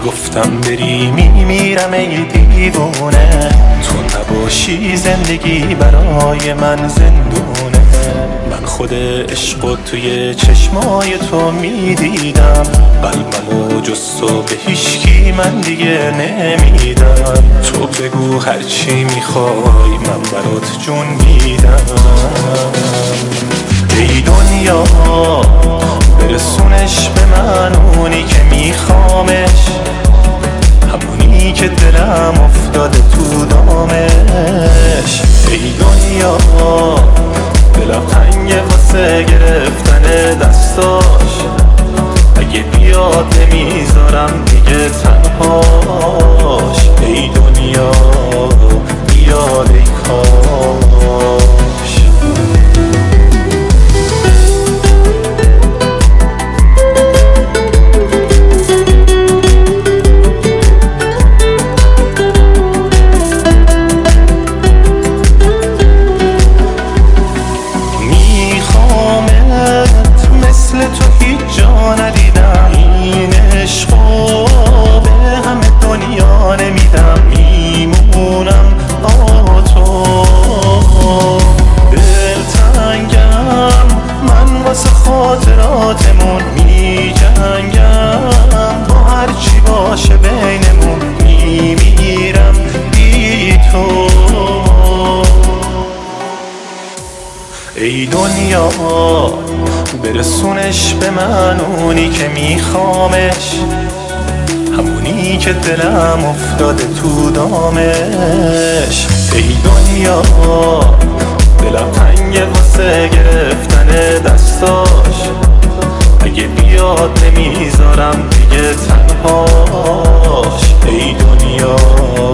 میگفتم بری میمیرم ای دیوونه، تو نباشی زندگی برای من زندونه. من خود عشقو توی چشمای تو میدیدم، قلبمو جز تو به هیچکی من دیگه نمیدم. تو بگو هرچی میخوای من برات جون میدم. ای دنیا برسونش به من اونی که میخوامش، همونی که دلم افتاده تو دامش. ای دنیا دلم تنگه واسه گرفتن دستاش، اگه بیاد نمیذارم دیگه تنهاش. ای دنیا بیاد ای کاش. مثل تو هیچ جا ندیدم، این عشقو به همه دنیا نمیدم. میمونم با تو دلتنگم، من واسه خاطراتمون میجنگم. با هرچی باشه بینمون میمیرم بی تو. ای دنیا برسونش به من اونی که میخوامش، همونی که دلم افتاده تو دامش. ای دنیا دلم تنگه واسه گرفتن دستاش، اگه بیاد نمیذارم دیگه تنهاش. ای دنیا